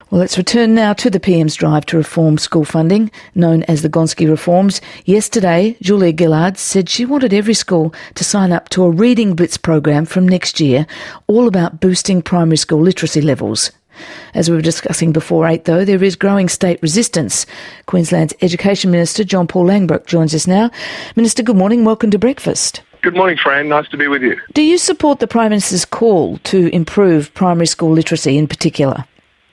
Well, let's return now to the PM's drive to reform school funding, known as the Gonski Reforms. Yesterday, Julia Gillard said she wanted every school to sign up to a Reading Blitz program from next year, all about boosting primary school literacy levels. As we were discussing before 8, though, there is growing state resistance. Queensland's Education Minister, John Paul Langbroek, joins us now. Minister, good morning. Welcome to breakfast. Good morning, Fran. Nice to be with you. Do you support the Prime Minister's call to improve primary school literacy in particular?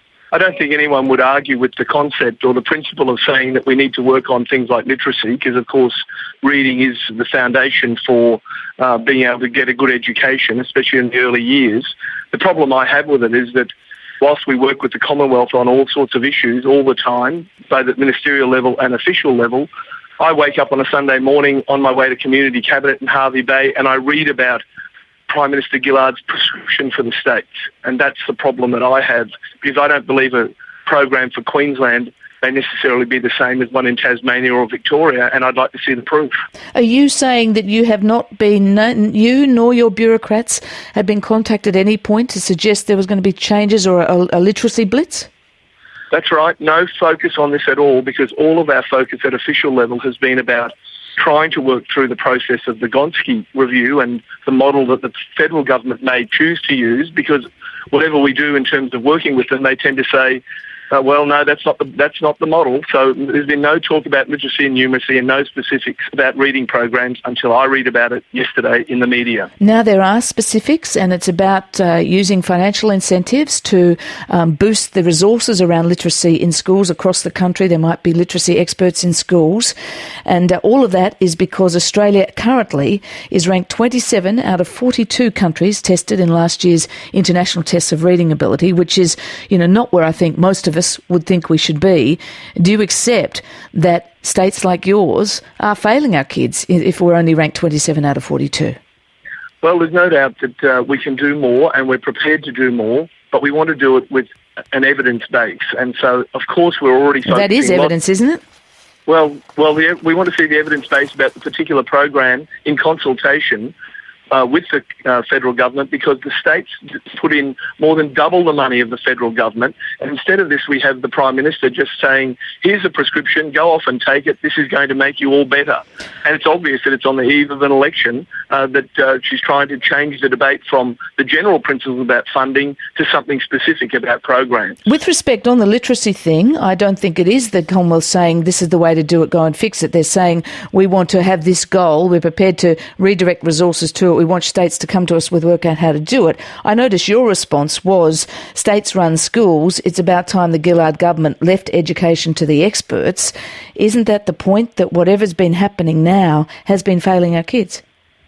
I don't think anyone would argue with the concept or the principle of saying that we need to work on things like literacy, because, of course, reading is the foundation for being able to get a good education, especially in the early years. The problem I have with it is that whilst we work with the Commonwealth on all sorts of issues all the time, both at ministerial level and official level, I wake up on a Sunday morning on my way to Community Cabinet in Hervey Bay and I read about Prime Minister Gillard's prescription for the states. And that's the problem that I have, because I don't believe a program for Queensland may necessarily be the same as one in Tasmania or Victoria, and I'd like to see the proof. Are you saying that you have not been, you nor your bureaucrats have been contacted at any point to suggest there was going to be changes or a literacy blitz? That's right. No focus on this at all, because all of our focus at official level has been about trying to work through the process of the Gonski review and the model that the federal government may choose to use, because whatever we do in terms of working with them, they tend to say, well, no, that's not the model. So there's been no talk about literacy and numeracy and no specifics about reading programs until I read about it yesterday in the media. Now there are specifics, and it's about using financial incentives to boost the resources around literacy in schools across the country. There might be literacy experts in schools. And all of that is because Australia currently is ranked 27 out of 42 countries tested in last year's international tests of reading ability, which is, not where I think most of us would think we should be. Do you accept that states like yours are failing our kids if we're only ranked 27 out of 42? Well, there's no doubt that we can do more, and we're prepared to do more, but we want to do it with an evidence base. And so, of course, we're already focusing... That is evidence, isn't it? Well, we want to see the evidence base about the particular program in consultation with the federal government, because the states put in more than double the money of the federal government. And instead of this, we have the Prime Minister just saying, here's a prescription, go off and take it. This is going to make you all better. And it's obvious that it's on the eve of an election that she's trying to change the debate from the general principles about funding to something specific about programs. With respect on the literacy thing, I don't think it is the Commonwealth saying this is the way to do it, go and fix it. They're saying we want to have this goal, we're prepared to redirect resources to it. We want states to come to us with work out how to do it. I notice your response was states run schools. It's about time the Gillard government left education to the experts. Isn't that the point, that whatever's been happening now has been failing our kids?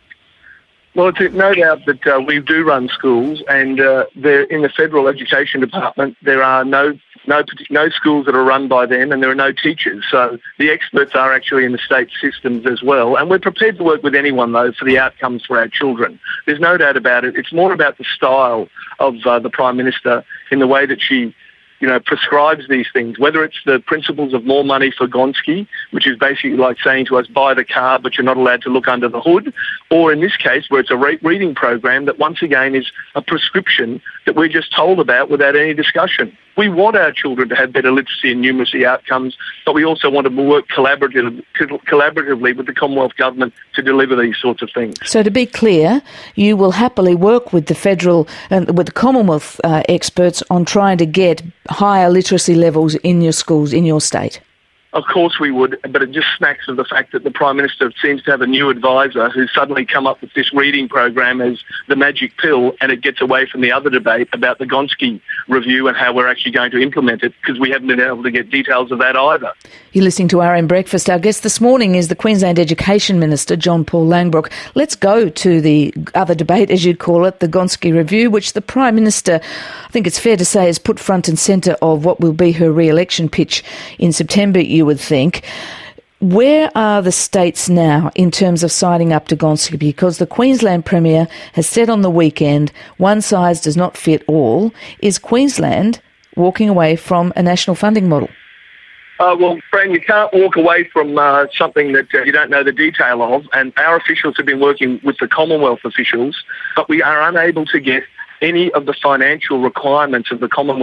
Well, it's no doubt that we do run schools, and in the Federal Education Department there are no schools that are run by them, and there are no teachers. So the experts are actually in the state systems as well. And we're prepared to work with anyone, though, for the outcomes for our children. There's no doubt about it. It's more about the style of the Prime Minister in the way that she prescribes these things, whether it's the principles of more money for Gonski, which is basically like saying to us, buy the car, but you're not allowed to look under the hood, or in this case, where it's a reading program that once again is a prescription that we're just told about without any discussion. We want our children to have better literacy and numeracy outcomes, but we also want to work collaboratively with the Commonwealth Government to deliver these sorts of things. So to be clear, you will happily work with the federal and with the Commonwealth experts on trying to get higher literacy levels in your schools, in your state? Of course we would, but it just smacks of the fact that the Prime Minister seems to have a new advisor who's suddenly come up with this reading program as the magic pill, and it gets away from the other debate about the Gonski review and how we're actually going to implement it, because we haven't been able to get details of that either. You're listening to RM Breakfast. Our guest this morning is the Queensland Education Minister, John Paul Langbroek. Let's go to the other debate, as you'd call it, the Gonski review, which the Prime Minister, I think it's fair to say, has put front and centre of what will be her re-election pitch in September, you would think. Where are the states now in terms of signing up to Gonski? Because the Queensland Premier has said on the weekend, one size does not fit all. Is Queensland walking away from a national funding model? Well, Fran, you can't walk away from something that you don't know the detail of, and our officials have been working with the Commonwealth officials, but we are unable to get any of the financial requirements of the Commonwealth.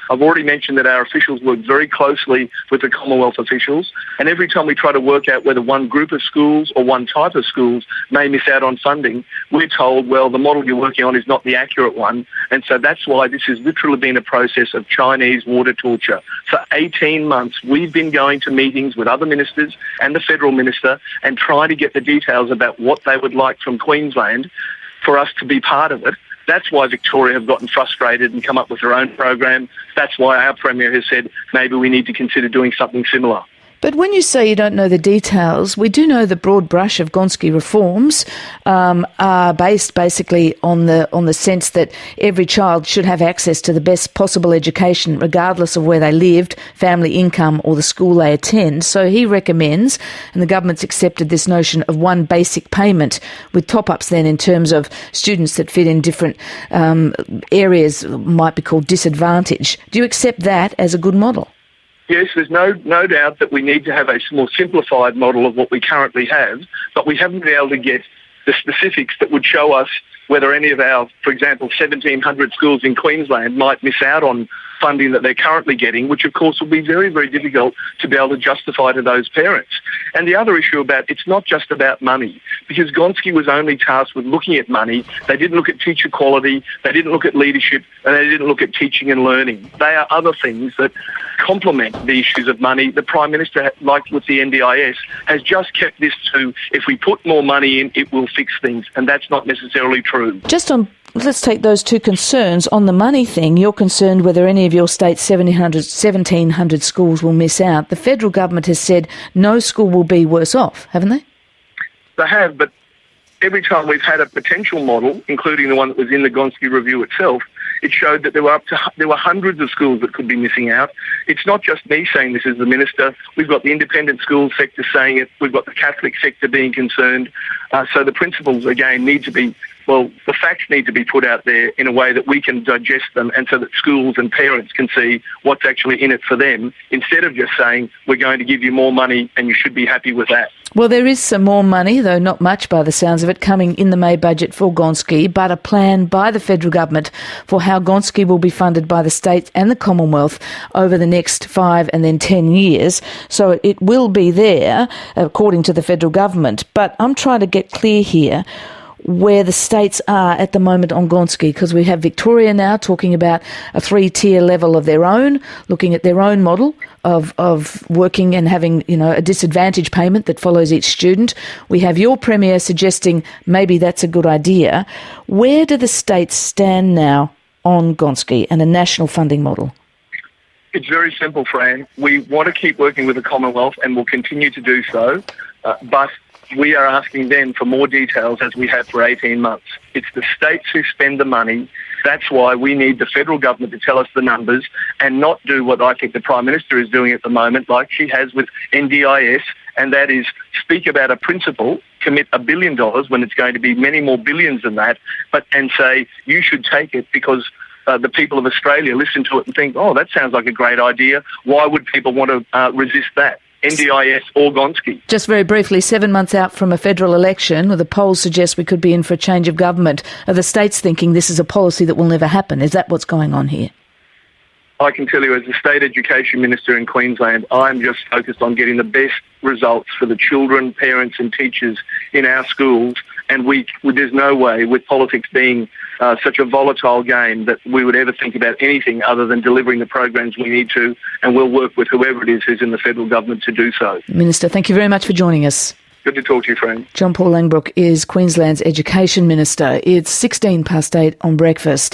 I've already mentioned that our officials work very closely with the Commonwealth officials, and every time we try to work out whether one group of schools or one type of schools may miss out on funding, we're told, well, the model you're working on is not the accurate one. And so that's why this has literally been a process of Chinese water torture. For 18 months, we've been going to meetings with other ministers and the federal minister and trying to get the details about what they would like from Queensland for us to be part of it. That's why Victoria have gotten frustrated and come up with their own program. That's why our Premier has said maybe we need to consider doing something similar. But when you say you don't know the details, we do know the broad brush of Gonski reforms are based basically on the sense that every child should have access to the best possible education, regardless of where they lived, family income, or the school they attend. So he recommends, and the government's accepted this notion of one basic payment with top-ups then in terms of students that fit in different areas, might be called disadvantage. Do you accept that as a good model? Yes, there's no doubt that we need to have a more simplified model of what we currently have, but we haven't been able to get the specifics that would show us whether any of our, for example, 1,700 schools in Queensland might miss out on funding that they're currently getting, which of course will be very, very difficult to be able to justify to those parents. And the other issue about it's not just about money, because Gonski was only tasked with looking at money. They didn't look at teacher quality, they didn't look at leadership, and they didn't look at teaching and learning. They are other things that complement the issues of money. The Prime Minister, like with the NDIS, has just kept this to, if we put more money in, it will fix things, and that's not necessarily true. Let's take those two concerns. On the money thing, you're concerned whether any of your state's 1,700 schools will miss out. The federal government has said no school will be worse off, haven't they? They have, but every time we've had a potential model, including the one that was in the Gonski review itself, it showed that there were hundreds of schools that could be missing out. It's not just me saying this as the minister. We've got the independent school sector saying it. We've got the Catholic sector being concerned. So the principles, again, the facts need to be put out there in a way that we can digest them and so that schools and parents can see what's actually in it for them, instead of just saying, we're going to give you more money and you should be happy with that. Well, there is some more money, though not much by the sounds of it, coming in the May budget for Gonski, but a plan by the federal government for how Gonski will be funded by the states and the Commonwealth over the next 5 and then 10 years. So it will be there, according to the federal government. But I'm trying to get clear here where the states are at the moment on Gonski, because we have Victoria now talking about a 3-tier level of their own, looking at their own model of working and having, a disadvantage payment that follows each student. We have your Premier suggesting maybe that's a good idea. Where do the states stand now on Gonski and a national funding model? It's very simple, Fran. We want to keep working with the Commonwealth and will continue to do so, but we are asking them for more details as we have for 18 months. It's the states who spend the money. That's why we need the federal government to tell us the numbers and not do what I think the Prime Minister is doing at the moment, like she has with NDIS, and that is speak about a principle, commit $1 billion when it's going to be many more billions than that, and say you should take it because the people of Australia listen to it and think, oh, that sounds like a great idea. Why would people want to resist that? NDIS or Gonski. Just very briefly, 7 months out from a federal election, the polls suggest we could be in for a change of government. Are the states thinking this is a policy that will never happen? Is that what's going on here? I can tell you, as the State Education Minister in Queensland, I'm just focused on getting the best results for the children, parents and teachers in our schools. And there's no way, with politics being such a volatile game, that we would ever think about anything other than delivering the programs we need to, and we'll work with whoever it is who's in the federal government to do so. Minister, thank you very much for joining us. Good to talk to you, friend. John Paul Langbroek is Queensland's Education Minister. It's 8:16 on Breakfast.